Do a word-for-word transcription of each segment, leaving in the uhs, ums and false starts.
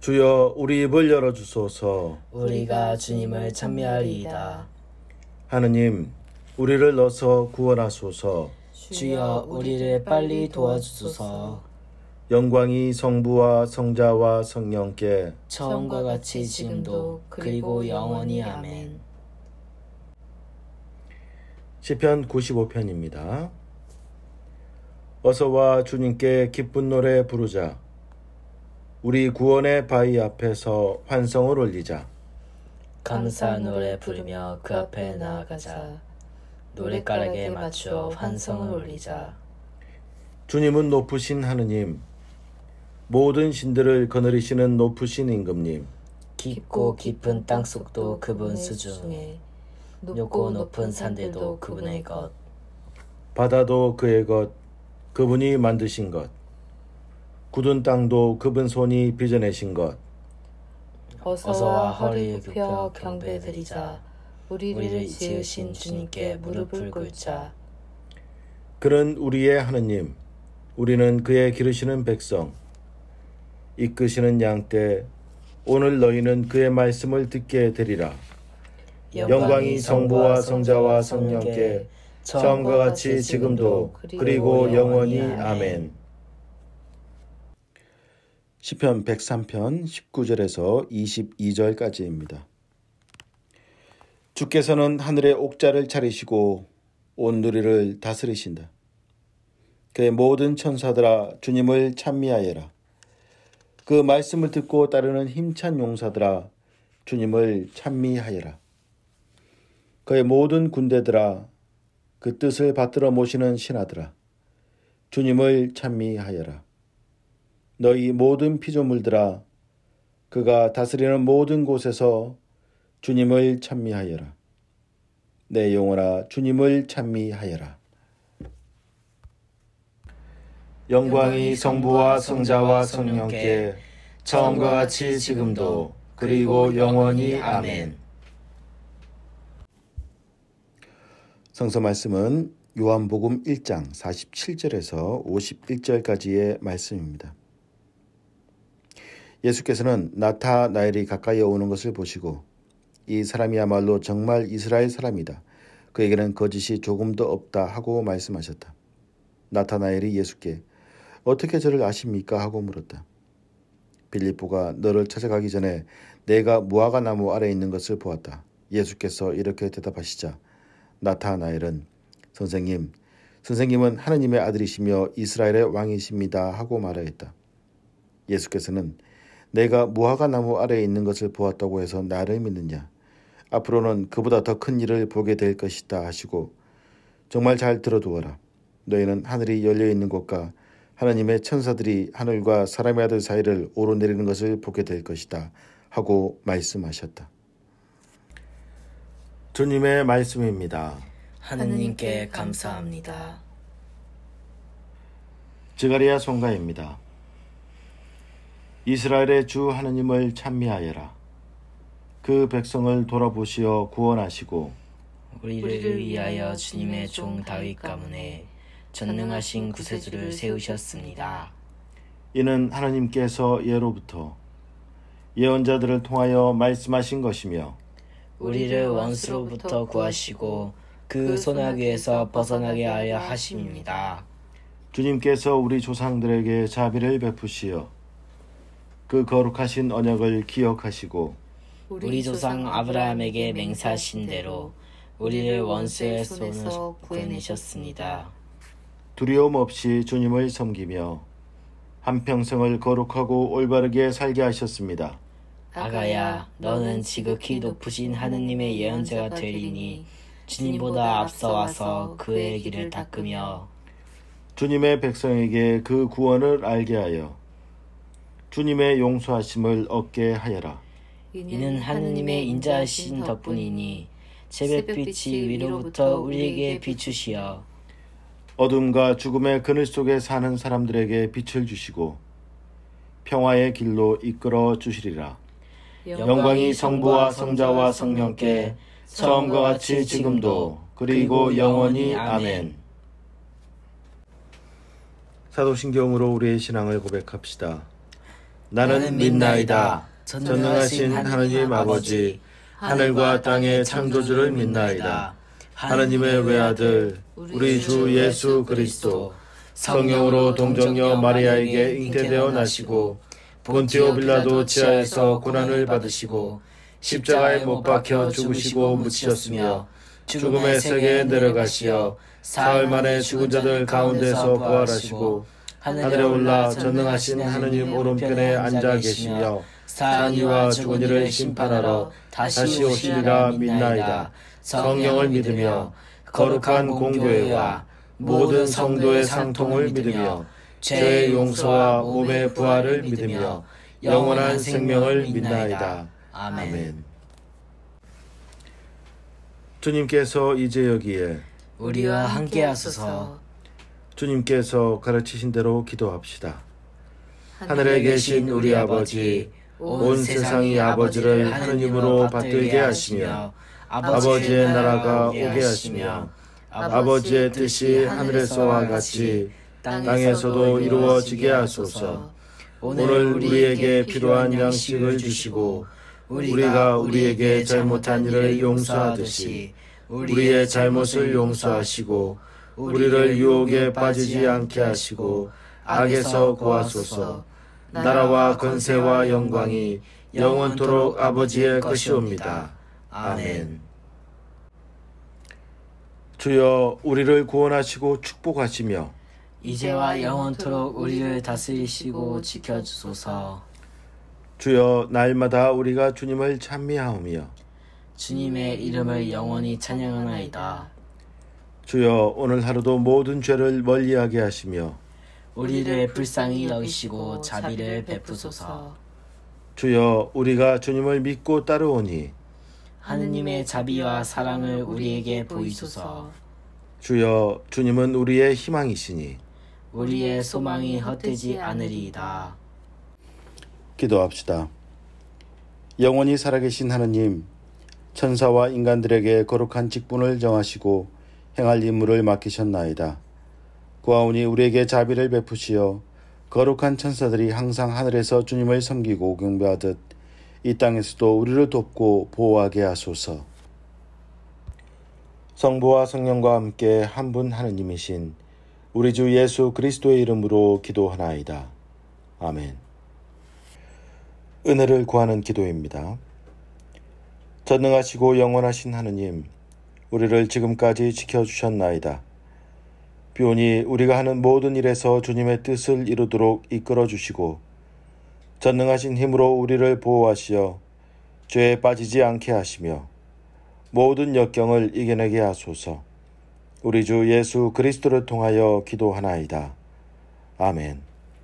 주여 우리 입을 열어주소서. 우리가 주님을 찬미하리이다. 하느님 우리를 넣어서 구원하소서. 주여 우리를 빨리 도와주소서. 영광이 성부와 성자와 성령께 처음과 같이 지금도 그리고 영원히 아멘. 시편 구십오 편입니다. 어서와 주님께 기쁜 노래 부르자. 우리 구원의 바위 앞에서 환성을 올리자. 감사 노래 부르며 그 앞에 나아가자. 노랫가락에 맞추어 환성을 올리자. 주님은 높으신 하느님, 모든 신들을 거느리시는 높으신 임금님. 깊고 깊은 땅속도 그분 수중에, 높고 높은 산들도 그분의 것. 바다도 그의 것, 그분이 만드신 것. 굳은 땅도 그분 손이 빚어내신 것. 어서와 허리 굽혀 경배드리자. 우리를 지으신 주님께 무릎을 꿇자. 그는 우리의 하느님, 우리는 그의 기르시는 백성. 이끄시는 양떼, 오늘 너희는 그의 말씀을 듣게 되리라. 영광이 성부와 성자와 성령께 처음과 같이 지금도 그리고 영원히 아멘. 시편 백삼 편 십구 절에서 이십이 절까지입니다. 주께서는 하늘의 옥자를 차리시고 온 누리를 다스리신다. 그의 모든 천사들아 주님을 찬미하여라. 그 말씀을 듣고 따르는 힘찬 용사들아 주님을 찬미하여라. 그의 모든 군대들아 그 뜻을 받들어 모시는 신하들아 주님을 찬미하여라. 너희 모든 피조물들아 그가 다스리는 모든 곳에서 주님을 찬미하여라. 내 영혼아 주님을 찬미하여라. 영광이 성부와 성자와 성령께 처음과 같이 지금도 그리고 영원히 아멘. 성서 말씀은 요한복음 일 장 사십칠 절에서 오십일 절까지의 말씀입니다. 예수께서는 나타나엘이 가까이 오는 것을 보시고 이 사람이야말로 정말 이스라엘 사람이다. 그에게는 거짓이 조금도 없다 하고 말씀하셨다. 나타나엘이 예수께 어떻게 저를 아십니까? 하고 물었다. 빌립보가 너를 찾아가기 전에 내가 무화과 나무 아래에 있는 것을 보았다. 예수께서 이렇게 대답하시자 나타나엘은 선생님, 선생님은 하느님의 아들이시며 이스라엘의 왕이십니다 하고 말하였다. 예수께서는 내가 무화과 나무 아래에 있는 것을 보았다고 해서 나를 믿느냐? 앞으로는 그보다 더 큰 일을 보게 될 것이다 하시고 정말 잘 들어두어라. 너희는 하늘이 열려있는 곳과 하나님의 천사들이 하늘과 사람의 아들 사이를 오르내리는 것을 보게 될 것이다 하고 말씀하셨다. 주님의 말씀입니다. 하느님께 감사합니다. 스가랴 송가입니다. 이스라엘의 주 하느님을 찬미하여라. 그 백성을 돌아보시어 구원하시고 우리를 위하여 주님의 종 다윗 가문에 전능하신 구세주를 세우셨습니다. 이는 하느님께서 예로부터 예언자들을 통하여 말씀하신 것이며 우리를 원수로부터 구하시고 그 손아귀에서 벗어나게 하려 하심입니다. 주님께서 우리 조상들에게 자비를 베푸시어 그 거룩하신 언약을 기억하시고 우리 조상 아브라함에게 맹세하신 대로 우리를 원수의 손에서 구해내셨습니다. 두려움 없이 주님을 섬기며 한평생을 거룩하고 올바르게 살게 하셨습니다. 아가야, 너는 지극히 높으신 하느님의 예언자가 되리니 주님보다 앞서 와서 그의 길을 닦으며 주님의 백성에게 그 구원을 알게 하여 주님의 용서하심을 얻게 하여라. 이는 하느님의 인자하신 덕분이니 새벽빛이 위로부터 우리에게 비추시어 어둠과 죽음의 그늘 속에 사는 사람들에게 빛을 주시고 평화의 길로 이끌어 주시리라. 영광이 성부와 성자와 성령께 처음과 같이 지금도 그리고 영원히 아멘. 사도신경으로 우리의 신앙을 고백합시다. 나는 믿나이다. 전능하신 하느님 아버지, 하늘과 땅의 창조주를 믿나이다. 하느님의 외아들, 우리 주 예수 그리스도, 성령으로 동정녀 마리아에게 잉태되어 나시고 본티오 빌라도 치하에서 고난을 받으시고 십자가에 못 박혀 죽으시고 묻히셨으며 죽음의 세계에 내려가시어 사흘 만에 죽은 자들 가운데서 부활하시고 하늘에 올라 전능하신 하느님 오른편에 앉아 계시며 사는 이와 죽은 이를 심판하러 다시 오시리라 믿나이다. 성령을 믿으며 거룩한 공교회와 모든 성도의 상통을 믿으며 죄의 용서와 몸의 부활을 믿으며 영원한 생명을 믿나이다. 아멘. 주님께서 이제 여기에 우리와 함께 하소서. 주님께서 가르치신 대로 기도합시다. 하늘에 계신 우리 아버지, 온 세상이 아버지를 하느님으로 받들게 하시며 아버지의 나라가 오게 하시며 아버지의 뜻이 하늘에서와 같이 땅에서도 이루어지게 하소서. 오늘 우리에게 필요한 양식을 주시고 우리가 우리에게 잘못한 일을 용서하듯이 우리의 잘못을 용서하시고 우리를 유혹에 빠지지 않게 하시고 악에서 구하소서. 나라와 권세와 영광이 영원토록 아버지의 것이옵니다. 아멘. 주여, 우리를 구원하시고 축복하시며 이제와 영원토록 우리를 다스리시고 지켜주소서. 주여, 날마다 우리가 주님을 찬미하오며 주님의 이름을 영원히 찬양하나이다. 주여, 오늘 하루도 모든 죄를 멀리하게 하시며 우리를 불쌍히 여기시고 자비를 베푸소서. 주여, 우리가 주님을 믿고 따르오니 하느님의 자비와 사랑을 우리에게 보이소서. 주여, 주님은 우리의 희망이시니 우리의 소망이 헛되지 않으리이다. 기도합시다. 영원히 살아계신 하느님, 천사와 인간들에게 거룩한 직분을 정하시고 행할 임무를 맡기셨나이다. 구하오니 우리에게 자비를 베푸시어 거룩한 천사들이 항상 하늘에서 주님을 섬기고 경배하듯 이 땅에서도 우리를 돕고 보호하게 하소서. 성부와 성령과 함께 한 분 하느님이신 우리 주 예수 그리스도의 이름으로 기도하나이다. 아멘. 은혜를 구하는 기도입니다. 전능하시고 영원하신 하느님, 우리를 지금까지 지켜주셨나이다. 비오니 우리가 하는 모든 일에서 주님의 뜻을 이루도록 이끌어 주시고 전능하신 힘으로 우리를 보호하시어 죄에 빠지지 않게 하시며 모든 역경을 이겨내게 하소서. 우리 주 예수 그리스도를 통하여 기도하나이다. 아멘.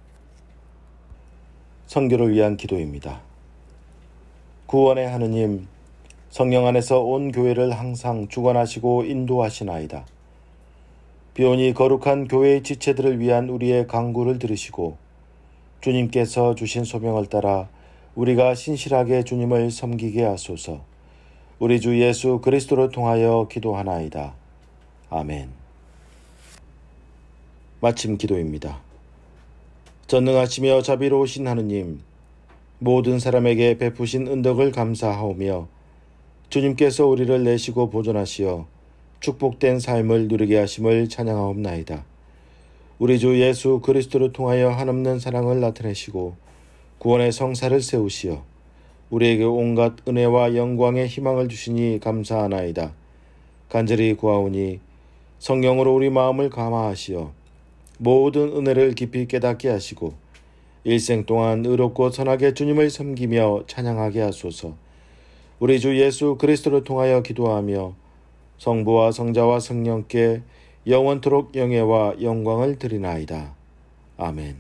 선교를 위한 기도입니다. 구원의 하느님, 성령 안에서 온 교회를 항상 주관하시고 인도하시나이다. 비오니 거룩한 교회의 지체들을 위한 우리의 간구를 들으시고 주님께서 주신 소명을 따라 우리가 신실하게 주님을 섬기게 하소서. 우리 주 예수 그리스도를 통하여 기도하나이다. 아멘. 마침 기도입니다. 전능하시며 자비로우신 하느님, 모든 사람에게 베푸신 은덕을 감사하오며 주님께서 우리를 내시고 보존하시어 축복된 삶을 누리게 하심을 찬양하옵나이다. 우리 주 예수 그리스도를 통하여 한없는 사랑을 나타내시고 구원의 성사를 세우시어 우리에게 온갖 은혜와 영광의 희망을 주시니 감사하나이다. 간절히 구하오니 성령으로 우리 마음을 감화하시어 모든 은혜를 깊이 깨닫게 하시고 일생 동안 의롭고 선하게 주님을 섬기며 찬양하게 하소서. 우리 주 예수 그리스도를 통하여 기도하며 성부와 성자와 성령께 영원토록 영예와 영광을 드리나이다. 아멘.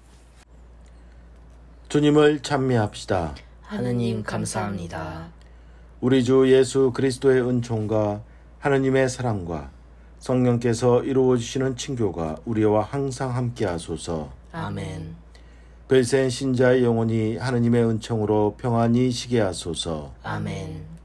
주님을 찬미합시다. 하느님 감사합니다. 우리 주 예수 그리스도의 은총과 하느님의 사랑과 성령께서 이루어주시는 친교가 우리와 항상 함께 하소서. 아멘. 별세인 신자의 영혼이 하느님의 은총으로 평안히 쉬게 하소서. 아멘.